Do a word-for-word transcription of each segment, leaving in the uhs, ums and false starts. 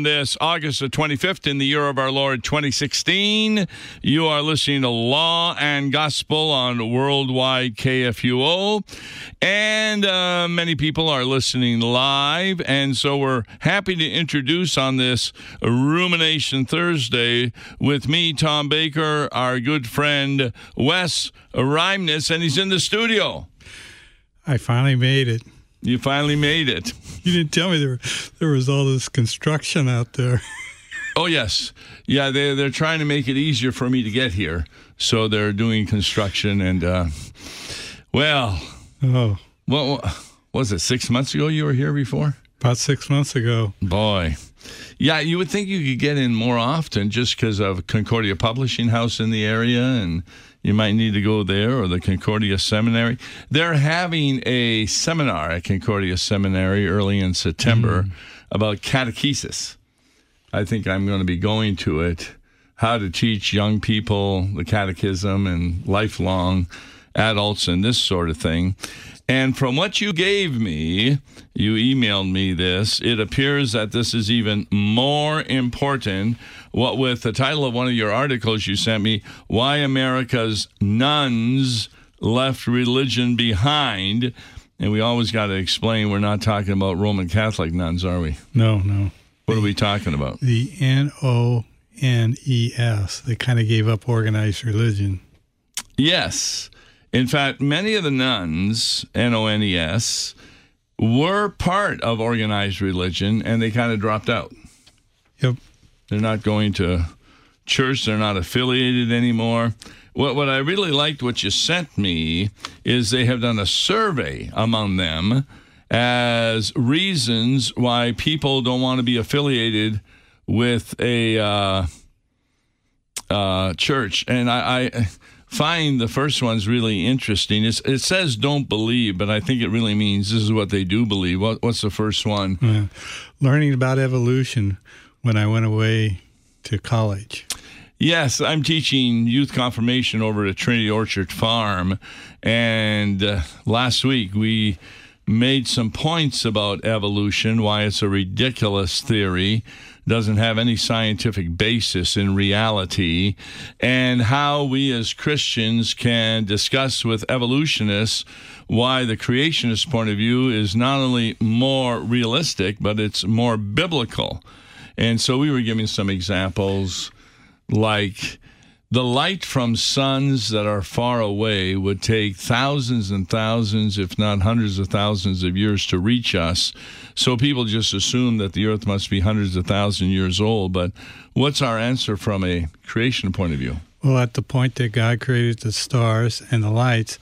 on this August the twenty-fifth in the year of our Lord twenty sixteen. You are listening to Law and Gospel on Worldwide K F U O. And uh, many people are listening live. And so we're happy to introduce on this Rumination Thursday with me, Tom Baker, our good friend Wes Reimnitz, and he's in the studio. I finally made it. You finally made it. You didn't tell me there there was all this construction out there. Oh, yes. Yeah, they, they're trying to make it easier for me to get here. So they're doing construction. And, uh, well, oh, what, what was it, six months ago you were here before? About six months ago. Boy. Yeah, you would think you could get in more often just because of Concordia Publishing House in the area, and you might need to go there, or the Concordia Seminary. They're having a seminar at Concordia Seminary early in September mm. about catechesis. I think I'm going to be going to it, how to teach young people the catechism and lifelong adults and this sort of thing. And from what you gave me, you emailed me this, it appears that this is even more important. What with the title of one of your articles you sent me, Why America's Nuns Left Religion Behind. And we always got to explain we're not talking about Roman Catholic nuns, are we? No, no. What are we talking about? The N O N E S. They kind of gave up organized religion. Yes. In fact, many of the nuns, N O N E S, were part of organized religion, and they kind of dropped out. Yep. They're not going to church. They're not affiliated anymore. What, what I really liked what you sent me is they have done a survey among them as reasons why people don't want to be affiliated with a uh, uh, church. And I... I find the first one's really interesting. It's, it says don't believe, but I think it really means this is what they do believe. What, what's the first one? Yeah. Learning about evolution when I went away to college. Yes, I'm teaching youth confirmation over at Trinity Orchard Farm, and uh, last week we made some points about evolution, why it's a ridiculous theory, doesn't have any scientific basis in reality, and how we as Christians can discuss with evolutionists why the creationist point of view is not only more realistic, but it's more biblical. And so we were giving some examples like the light from suns that are far away would take thousands and thousands, if not hundreds of thousands of years to reach us. So people just assume that the earth must be hundreds of thousands of years old. But what's our answer from a creation point of view? Well, at the point that God created the stars and the lights,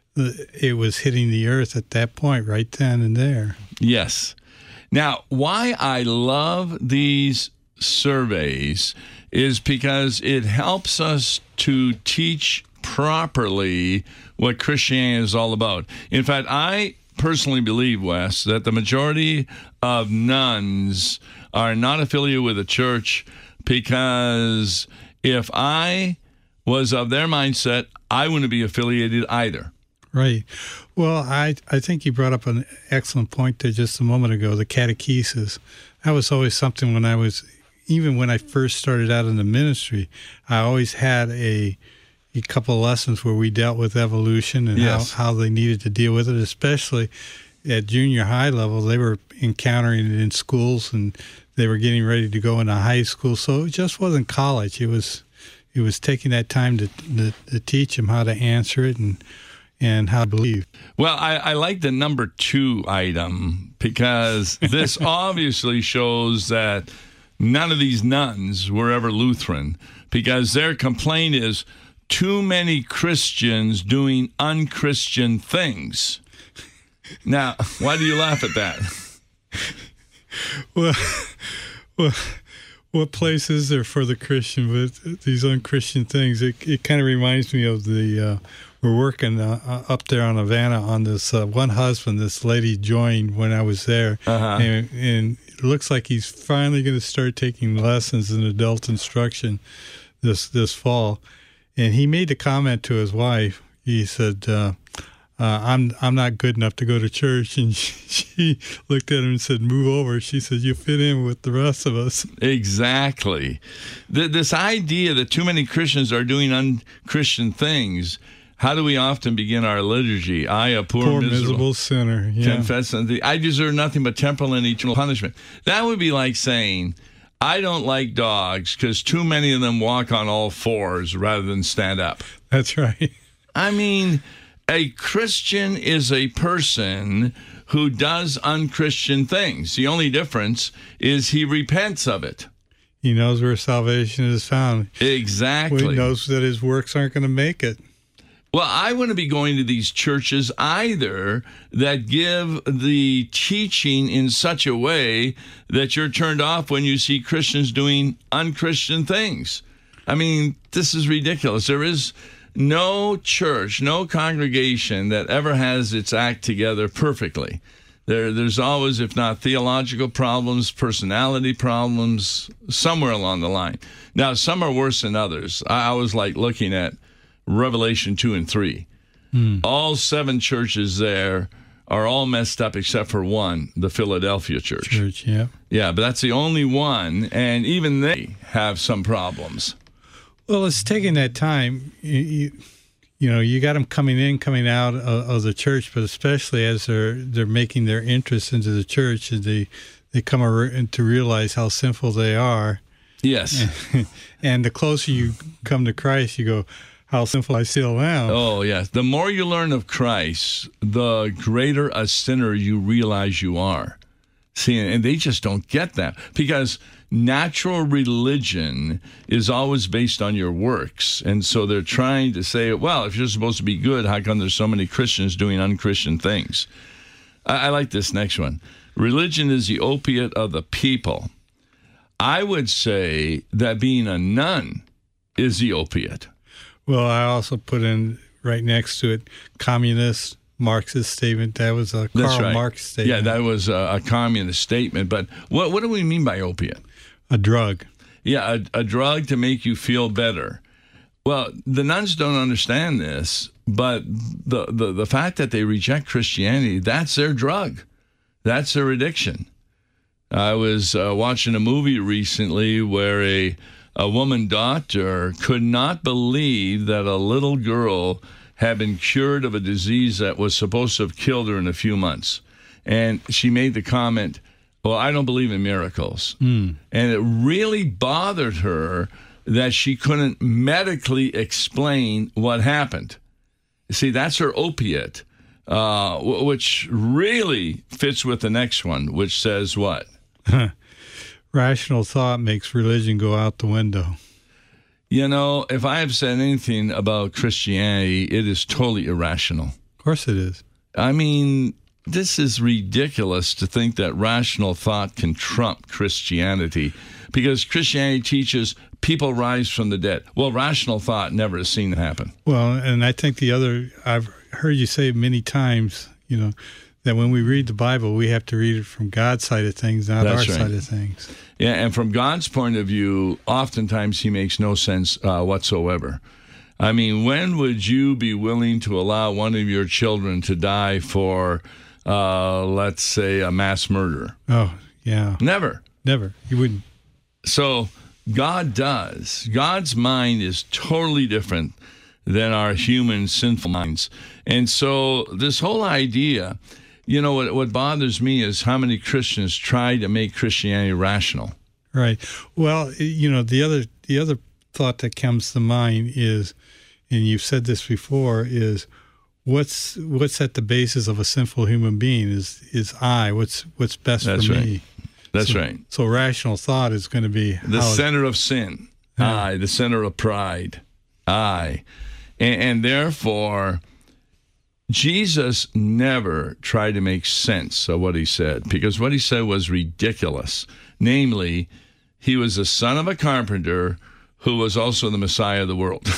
it was hitting the earth at that point, right then and there. Yes. Now, why I love these surveys is because it helps us to teach properly what Christianity is all about. In fact, I personally believe, Wes, that the majority of nuns are not affiliated with a church because if I was of their mindset, I wouldn't be affiliated either. Right. Well, I, I think you brought up an excellent point there just a moment ago, the catechesis. That was always something when I was... Even when I first started out in the ministry, I always had a, a couple of lessons where we dealt with evolution and yes. how, how they needed to deal with it, especially at junior high level. They were encountering it in schools, and they were getting ready to go into high school. So it just wasn't college. It was it was taking that time to, to, to teach them how to answer it and and how to believe. Well, I, I like the number two item because this obviously shows that none of these nuns were ever Lutheran, because their complaint is too many Christians doing unchristian things. Now, why do you laugh at that? Well, well, what place is there for the Christian with these unchristian things? It, it kind of reminds me of the, uh, we're working uh, up there on Havana on this uh, one husband this lady joined when I was there, uh-huh. and, and it looks like he's finally going to start taking lessons in adult instruction this this fall. And he made a comment to his wife. He said, uh, uh, I'm I'm not good enough to go to church. And she, she looked at him and said, move over. She said, you fit in with the rest of us. Exactly. The, this idea that too many Christians are doing un-Christian things. How do we often begin our liturgy? I, a poor, poor miserable, miserable sinner, yeah. confess unto thee, I deserve nothing but temporal and eternal punishment. That would be like saying, I don't like dogs because too many of them walk on all fours rather than stand up. That's right. I mean, a Christian is a person who does unchristian things. The only difference is he repents of it. He knows where salvation is found. Exactly. Well, he knows that his works aren't going to make it. Well, I wouldn't be going to these churches either that give the teaching in such a way that you're turned off when you see Christians doing unchristian things. I mean, this is ridiculous. There is no church, no congregation that ever has its act together perfectly. There, there's always, if not theological problems, personality problems, somewhere along the line. Now, some are worse than others. I, I was like looking at Revelation two and three. Hmm. All seven churches there are all messed up except for one, the Philadelphia church. Church, yeah. Yeah, but that's the only one, and even they have some problems. Well, it's taking that time. You, you, you know, you got them coming in, coming out of, of the church, but especially as they're they're making their entrance into the church, and they they come ar- to realize how sinful they are. Yes. And, and the closer you come to Christ, you go, how sinful I still am. Oh, yes. The more you learn of Christ, the greater a sinner you realize you are. See, and they just don't get that because natural religion is always based on your works. And so they're trying to say, well, if you're supposed to be good, how come there's so many Christians doing unchristian things? I, I like this next one. Religion is the opiate of the people. I would say that being a nun is the opiate. Well, I also put in right next to it communist Marxist statement. That was a Karl right. Marx statement. Yeah, that was a, a communist statement. But what what do we mean by opiate? A drug. Yeah, a, a drug to make you feel better. Well, the nuns don't understand this, but the, the, the fact that they reject Christianity, that's their drug. That's their addiction. I was uh, watching a movie recently where a A woman doctor could not believe that a little girl had been cured of a disease that was supposed to have killed her in a few months. And she made the comment, well, I don't believe in miracles. Mm. And it really bothered her that she couldn't medically explain what happened. See, that's her opiate, uh, which really fits with the next one, which says what? Rational thought makes religion go out the window. You know, if I have said anything about Christianity, it is totally irrational. Of course it is. I mean, this is ridiculous to think that rational thought can trump Christianity because Christianity teaches people rise from the dead. Well, rational thought never has seen it happen. Well, and I think the other, I've heard you say many times, you know, that when we read the Bible, we have to read it from God's side of things, not That's our right. side of things. Yeah, and from God's point of view, oftentimes he makes no sense uh, whatsoever. I mean, when would you be willing to allow one of your children to die for, uh, let's say, a mass murder? Oh, yeah. Never. Never. You wouldn't. So God does. God's mind is totally different than our human sinful minds. And so this whole idea... You know, what what bothers me is how many Christians try to make Christianity rational. Right. Well, you know, the other the other thought that comes to mind is, and you've said this before, is what's what's at the basis of a sinful human being is is I. What's what's best That's for right. me. That's so, right. So rational thought is going to be the how center of sin. Yeah. I, the center of pride. I. And, and therefore... Jesus never tried to make sense of what he said because what he said was ridiculous. Namely, he was the son of a carpenter who was also the Messiah of the world.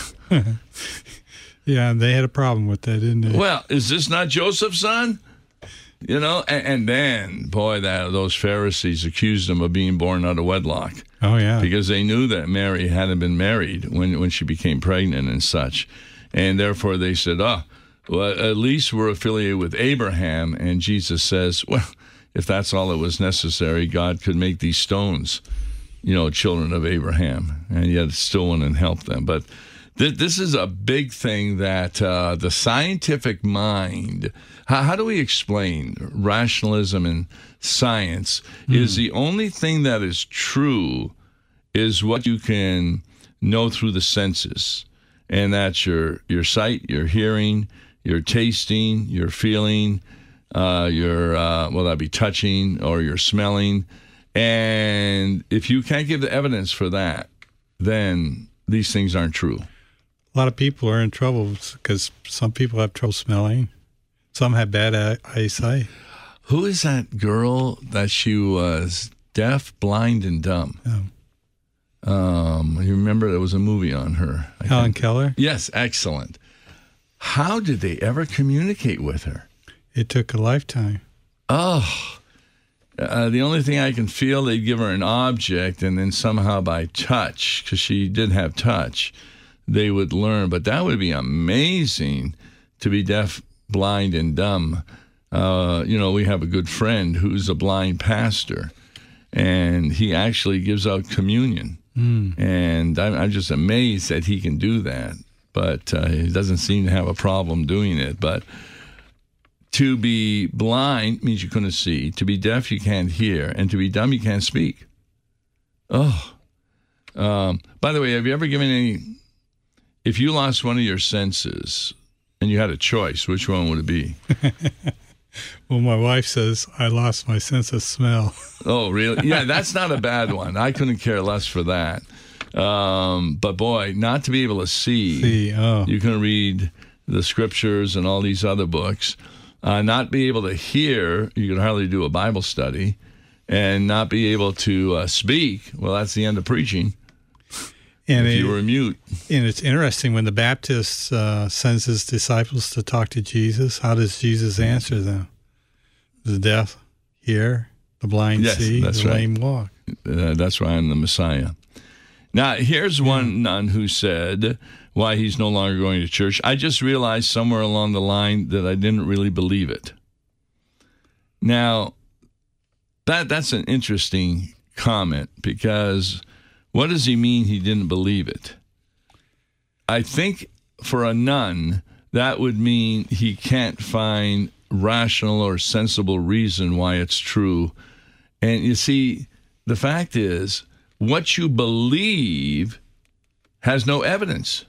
Yeah, they had a problem with that, didn't they? Well, is this not Joseph's son? You know, and, and then, boy, that those Pharisees accused him of being born out of wedlock. Oh, yeah. Because they knew that Mary hadn't been married when, when she became pregnant and such. And therefore they said, oh, well, at least we're affiliated with Abraham. And Jesus says, well, if that's all that was necessary, God could make these stones, you know, children of Abraham, and yet still went and helped them. But th- this is a big thing that uh, the scientific mind, how, how do we explain rationalism and science, mm. is the only thing that is true is what you can know through the senses. And that's your, your sight, your hearing, your tasting, your feeling, uh, your, uh, well, that'd be touching, or your smelling. And if you can't give the evidence for that, then these things aren't true. A lot of people are in trouble because some people have trouble smelling. Some have bad eyesight. Who is that girl that she was deaf, blind, and dumb? Oh. Um, you remember there was a movie on her. I Helen think. Keller? Yes, excellent. How did they ever communicate with her? It took a lifetime. Oh, uh, the only thing I can feel, they'd give her an object, and then somehow by touch, because she did have touch, they would learn. But that would be amazing to be deaf, blind, and dumb. Uh, you know, we have a good friend who's a blind pastor, and he actually gives out communion. Mm. And I'm, I'm just amazed that he can do that. But uh, he doesn't seem to have a problem doing it. But to be blind means you couldn't see. To be deaf, you can't hear. And to be dumb, you can't speak. Oh. Um, by the way, have you ever given any... If you lost one of your senses and you had a choice, which one would it be? Well, my wife says I lost my sense of smell. Oh, really? Yeah, that's not a bad one. I couldn't care less for that. Um, but boy, not to be able to see. See, oh. You can read the scriptures and all these other books. Uh, not be able to hear, you can hardly do a Bible study. And not be able to uh, speak, well, that's the end of preaching. And if it, you were mute. And it's interesting, when the Baptist uh, sends his disciples to talk to Jesus, how does Jesus answer them? The deaf hear, the blind yes, see, that's the right. lame walk. Uh, that's why I'm the Messiah. Now, here's one nun who said why he's no longer going to church. I just realized somewhere along the line that I didn't really believe it. Now, that that's an interesting comment, because what does he mean he didn't believe it? I think for a nun, that would mean he can't find rational or sensible reason why it's true. And you see, the fact is, what you believe has no evidence.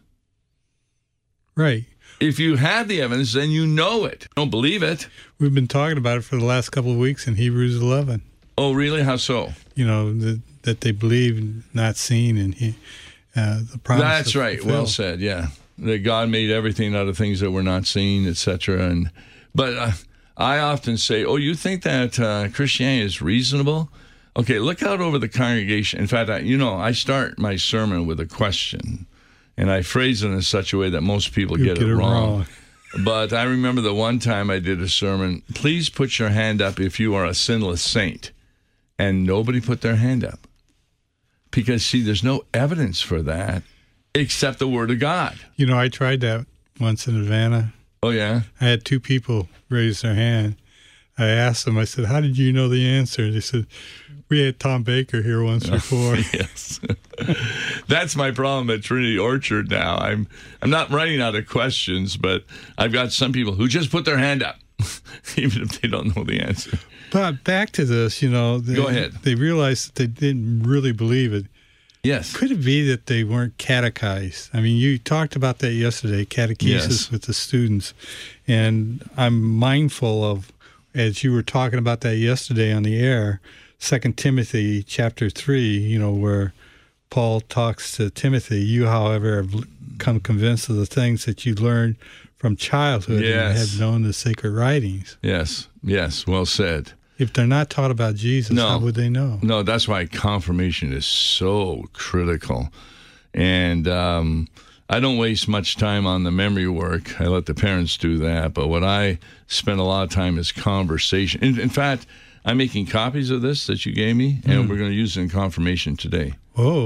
Right. If you have the evidence, then you know it. Don't believe it. We've been talking about it for the last couple of weeks in Hebrews eleven. Oh, really? How so? You know, the, that they believe not seen, and he, uh, the promise. That's right. Fulfilled. Well said, yeah. That God made everything out of things that were not seen, et cetera. And, but uh, I often say, oh, you think that uh, Christianity is reasonable? Okay, look out over the congregation. In fact, I, you know, I start my sermon with a question, and I phrase it in such a way that most people you get, get it, it wrong. wrong. But I remember the one time I did a sermon, please put your hand up if you are a sinless saint. And nobody put their hand up. Because, see, there's no evidence for that except the Word of God. You know, I tried that once in Havana. Oh, yeah? I had two people raise their hand. I asked them, I said, how did you know the answer? They said, we had Tom Baker here once before. Yes. That's my problem at Trinity Orchard now. I'm I'm not running out of questions, but I've got some people who just put their hand up, even if they don't know the answer. But back to this, you know. They, Go ahead. They realized that they didn't really believe it. Yes. Could it be that they weren't catechized? I mean, you talked about that yesterday, catechesis yes. with the students. And I'm mindful of, as you were talking about that yesterday on the air, Second Timothy chapter three, you know, where Paul talks to Timothy, you, however, have come convinced of the things that you learned from childhood yes. and have known the sacred writings. Yes, yes, well said. If they're not taught about Jesus, no. how would they know? No, that's why confirmation is so critical. And um, I don't waste much time on the memory work. I let the parents do that. But what I spend a lot of time is conversation. In, in fact, I'm making copies of this that you gave me, and mm. we're going to use it in confirmation today. Oh.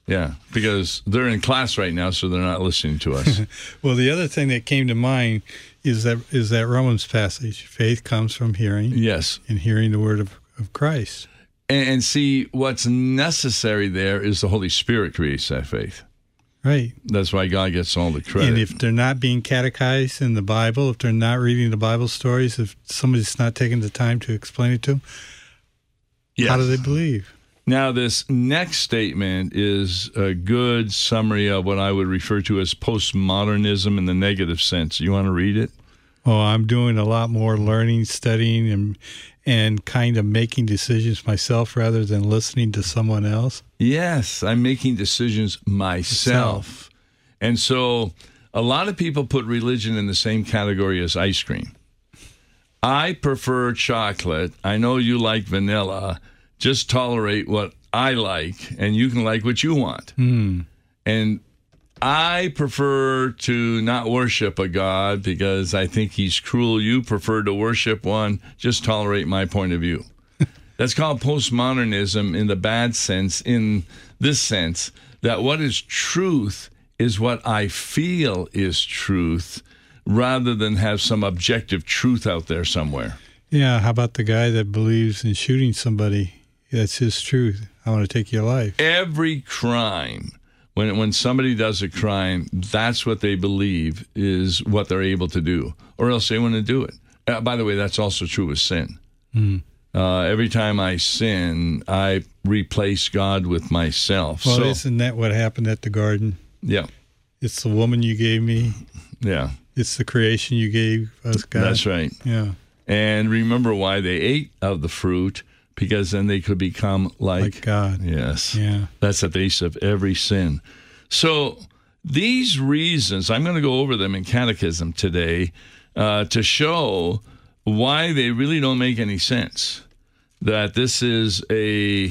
Yeah, because they're in class right now, so they're not listening to us. Well, the other thing that came to mind is that is that Romans passage. Faith comes from hearing. Yes. And hearing the word of, of Christ. And, and see, what's necessary there is the Holy Spirit creates that faith. Right. That's why God gets all the credit. And if they're not being catechized in the Bible, if they're not reading the Bible stories, if somebody's not taking the time to explain it to them, yes. How do they believe? Now, this next statement is a good summary of what I would refer to as postmodernism in the negative sense. You want to read it? Oh, I'm doing a lot more learning, studying, and and kind of making decisions myself rather than listening to someone else. Yes, I'm making decisions myself. myself. And so a lot of people put religion in the same category as ice cream. I prefer chocolate. I know you like vanilla. Just tolerate what I like, and you can like what you want. Mm. And I prefer to not worship a God because I think he's cruel. You prefer to worship one. Just tolerate my point of view. That's called postmodernism in the bad sense, in this sense, that what is truth is what I feel is truth, rather than have some objective truth out there somewhere. Yeah, how about the guy that believes in shooting somebody? That's his truth. I want to take your life. Every crime, when when somebody does a crime, that's what they believe is what they're able to do, or else they wouldn't do it. Uh, by the way, that's also true with sin. Mm. Uh, every time I sin, I replace God with myself. Well, so, isn't that what happened at the garden? Yeah. It's the woman you gave me. Yeah. It's the creation you gave us, God. That's right. Yeah. And remember why they ate of the fruit, because then they could become like, like God. Yes. Yeah. That's the base of every sin. So these reasons, I'm going to go over them in catechism today uh, to show why they really don't make any sense. That this is a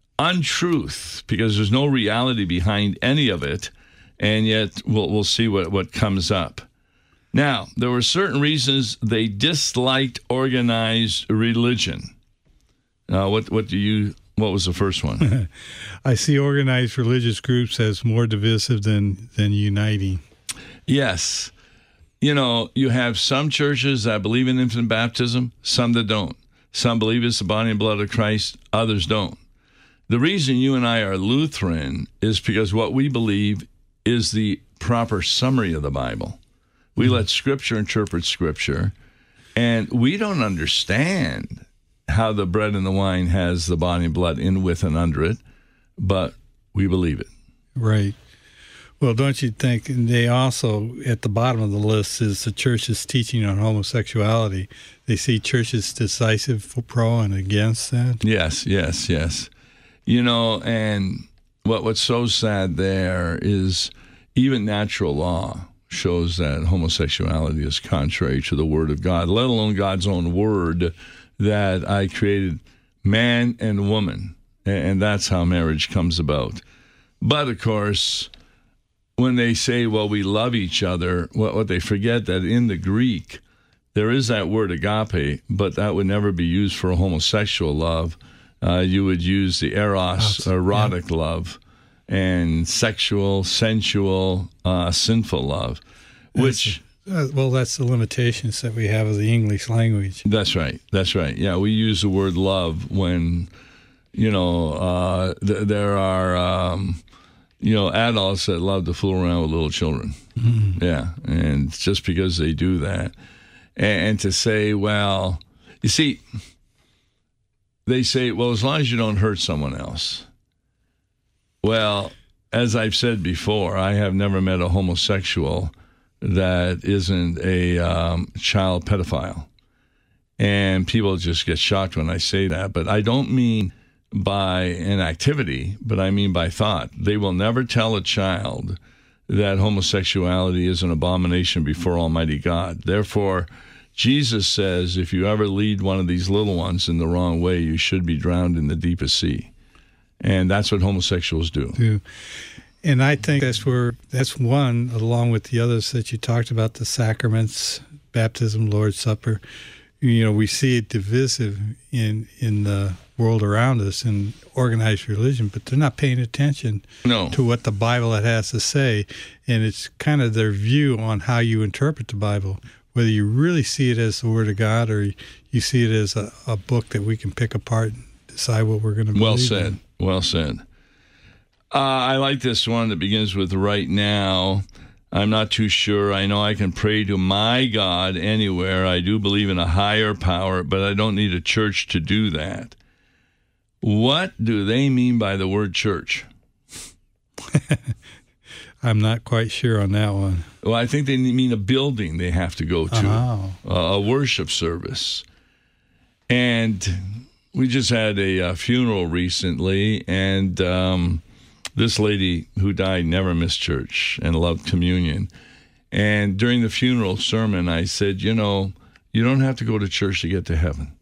untruth, because there's no reality behind any of it, and yet we'll, we'll see what, what comes up. Now, there were certain reasons they disliked organized religion. Uh, what what do you? What was the first one? I see organized religious groups as more divisive than than uniting. Yes, you know, you have some churches that believe in infant baptism, some that don't. Some believe it's the body and blood of Christ, others don't. The reason you and I are Lutheran is because what we believe is the proper summary of the Bible. We mm-hmm. let Scripture interpret Scripture, and we don't understand how the bread and the wine has the body and blood in, with, and under it, but we believe it. Right. Well, don't you think they also, at the bottom of the list, is the church's teaching on homosexuality. They see churches decisive for pro and against that? Yes, yes, yes. You know, and what what's so sad there is even natural law shows that homosexuality is contrary to the Word of God, let alone God's own Word, that I created man and woman, and that's how marriage comes about. But, of course, when they say, well, we love each other, what, what they forget that in the Greek, there is that word agape, but that would never be used for a homosexual love. Uh, you would use the eros, erotic yeah. love, and sexual, sensual, uh, sinful love, which... Uh, well, that's the limitations that we have of the English language. That's right. That's right. Yeah, we use the word love when, you know, uh, th- there are, um, you know, adults that love to fool around with little children. Mm-hmm. Yeah, and just because they do that. And, and to say, well, you see, they say, well, as long as you don't hurt someone else. Well, as I've said before, I have never met a homosexual that isn't a um, child pedophile. And people just get shocked when I say that. But I don't mean by an activity, but I mean by thought. They will never tell a child that homosexuality is an abomination before Almighty God. Therefore, Jesus says, if you ever lead one of these little ones in the wrong way, you should be drowned in the deepest sea. And that's what homosexuals do. do. And I think that's where, that's one, along with the others that you talked about, the sacraments, baptism, Lord's Supper. you know, we see it divisive in in the world around us in organized religion, but they're not paying attention no. to what the Bible has to say, and it's kind of their view on how you interpret the Bible, whether you really see it as the Word of God or you see it as a, a book that we can pick apart and decide what we're going to believe Well said. in. Well said. Uh, I like this one that begins with right now. I'm not too sure. I know I can pray to my God anywhere. I do believe in a higher power, but I don't need a church to do that. What do they mean by the word church? I'm not quite sure on that one. Well, I think they mean a building they have to go to, Oh. uh, a worship service. And we just had a, uh funeral recently, and um, this lady who died never missed church and loved communion. And during the funeral sermon, I said, you know, you don't have to go to church to get to heaven.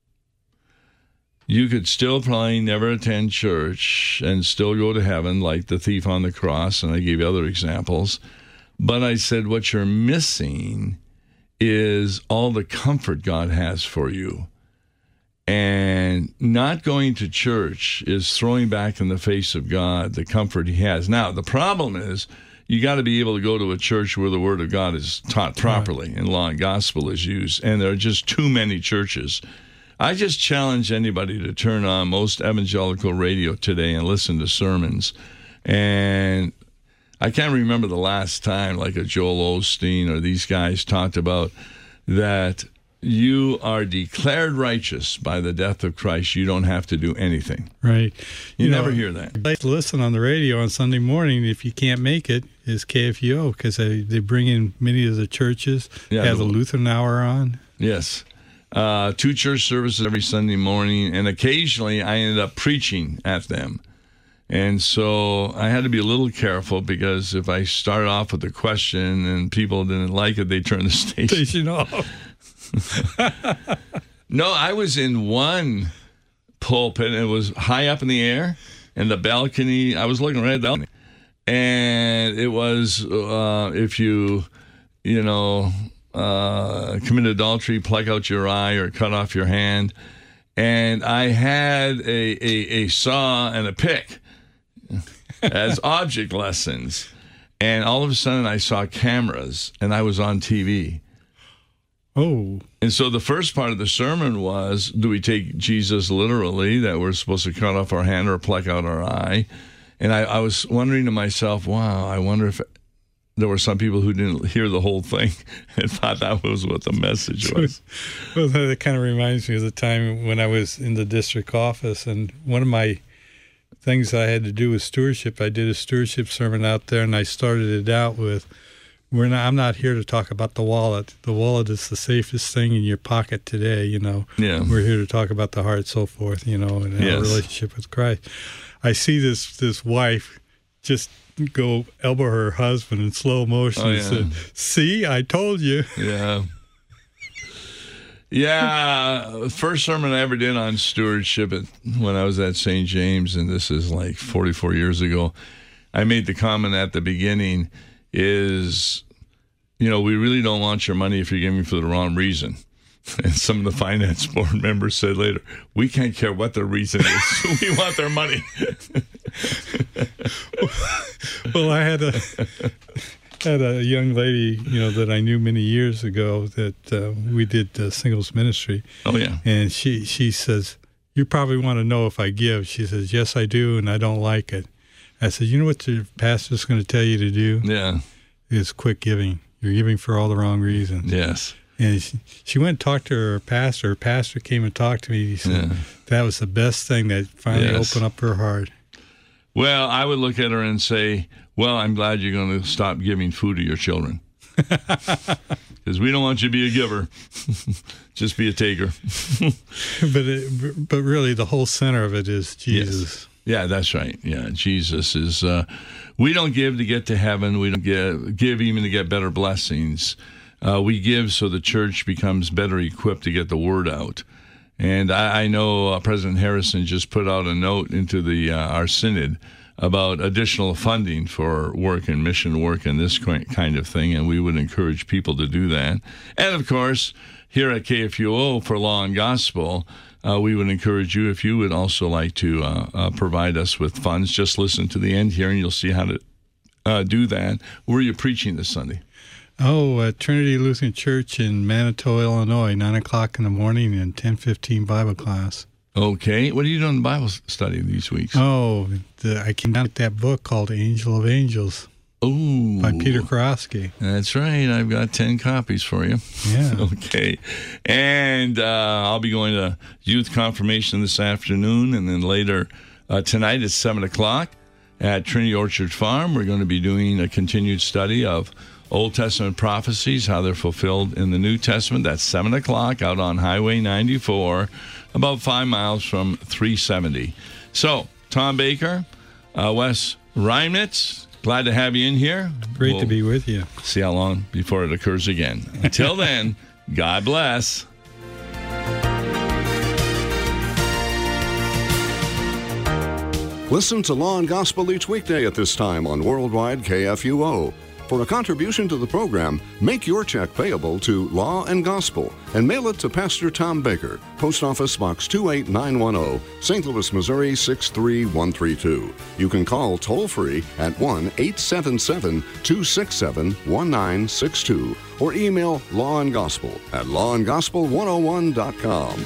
You could still probably never attend church and still go to heaven, like the thief on the cross, and I gave other examples. But I said, what you're missing is all the comfort God has for you. And not going to church is throwing back in the face of God the comfort he has. Now, the problem is you got to be able to go to a church where the Word of God is taught properly and law and gospel is used. And there are just too many churches. I just challenge anybody to turn on most evangelical radio today and listen to sermons. And I can't remember the last time, like a Joel Osteen or these guys talked about that you are declared righteous by the death of Christ. You don't have to do anything. Right. You, You never know, hear that. I listen on the radio on Sunday morning. If you can't make it, is K F U O, because they, they bring in many of the churches, Yeah, have the the- Lutheran Hour on. Yes. Uh, two church services every Sunday morning, and occasionally I ended up preaching at them. And so I had to be a little careful, because if I started off with a question and people didn't like it, they turned the station. Station off. No, I was in one pulpit, and it was high up in the air, and the balcony, I was looking right at the balcony. And it was, uh, if you, you know, uh, commit adultery, pluck out your eye or cut off your hand. And I had a, a, a saw and a pick as object lessons. And all of a sudden I saw cameras, and I was on T V. Oh. And so the first part of the sermon was, do we take Jesus literally, that we're supposed to cut off our hand or pluck out our eye? And I, I was wondering to myself, wow, I wonder if there were some people who didn't hear the whole thing and thought that was what the message was. Well, that kind of reminds me of the time when I was in the district office, and one of my things that I had to do with stewardship, I did a stewardship sermon out there, and I started it out with, We're not, I'm not here to talk about the wallet. The wallet is the safest thing in your pocket today, you know. Yeah. We're here to talk about the heart, so forth, you know, and Yes. our relationship with Christ. I see this this wife just go elbow her husband in slow motion Oh, and yeah. said, see, I told you. Yeah. Yeah. First sermon I ever did on stewardship at, when I was at Saint James, and this is like forty-four years ago, I made the comment at the beginning is, you know, we really don't want your money if you're giving for the wrong reason. And some of the finance board members said later, we can't care what the reason is. We want their money. Well, I had a had a young lady, you know, that I knew many years ago that uh, we did uh, singles ministry. Oh, yeah. And she, she says, you probably want to know if I give. She says, yes, I do, and I don't like it. I said, you know what your pastor's going to tell you to do? Yeah. Is quit giving. You're giving for all the wrong reasons. Yes. And she, she went and talked to her pastor. Her pastor came and talked to me. He said, Yeah. that was the best thing that finally Yes. opened up her heart. Well, I would look at her and say, well, I'm glad you're going to stop giving food to your children. Because we don't want you to be a giver. Just be a taker. But it, but really, the whole center of it is Jesus. Yes. Yeah, that's right. Yeah, Jesus is, uh, we don't give to get to heaven. We don't give, give even to get better blessings. Uh, we give so the church becomes better equipped to get the word out. And I, I know uh, President Harrison just put out a note into the uh, our synod about additional funding for work and mission work and this kind of thing, and we would encourage people to do that. And, of course, here at K F U O for Law and Gospel, uh, we would encourage you, if you would also like to uh, uh, provide us with funds, just listen to the end here and you'll see how to uh, do that. Where are you preaching this Sunday? Oh, at Trinity Lutheran Church in Manitou, Illinois, nine o'clock in the morning and ten fifteen Bible class. Okay. What are you doing in Bible study these weeks? Oh, the, I came down with that book called Angel of Angels. Oh, by Peter Karofsky. That's right. I've got ten copies for you. Yeah. Okay. And uh, I'll be going to youth confirmation this afternoon, and then later uh, tonight at seven o'clock at Trinity Orchard Farm. We're going to be doing a continued study of Old Testament prophecies, how they're fulfilled in the New Testament. That's seven o'clock out on Highway ninety-four, about five miles from three seventy. So, Tom Baker, uh, Wes Reimnitz, glad to have you in here. Great we'll to be with you. See how long before it occurs again. Until then, God bless. Listen to Law and Gospel each weekday at this time on Worldwide K F U O. For a contribution to the program, make your check payable to Law and Gospel and mail it to Pastor Tom Baker, Post Office Box two eight nine one zero, Saint Louis, Missouri six three one three two. You can call toll-free at one eight seven seven, two six seven, one nine six two or email Law and Gospel at law and gospel one oh one dot com.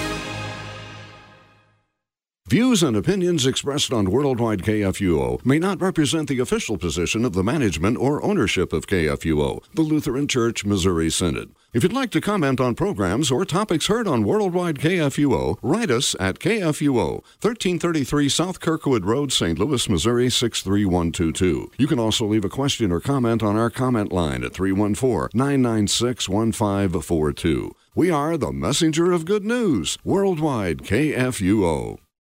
Views and opinions expressed on Worldwide K F U O may not represent the official position of the management or ownership of K F U O, the Lutheran Church Missouri Synod. If you'd like to comment on programs or topics heard on Worldwide K F U O, write us at K F U O, thirteen thirty-three South Kirkwood Road, Saint Louis, Missouri six three one two two. You can also leave a question or comment on our comment line at three one four, nine nine six, one five four two. We are the messenger of good news, Worldwide K F U O.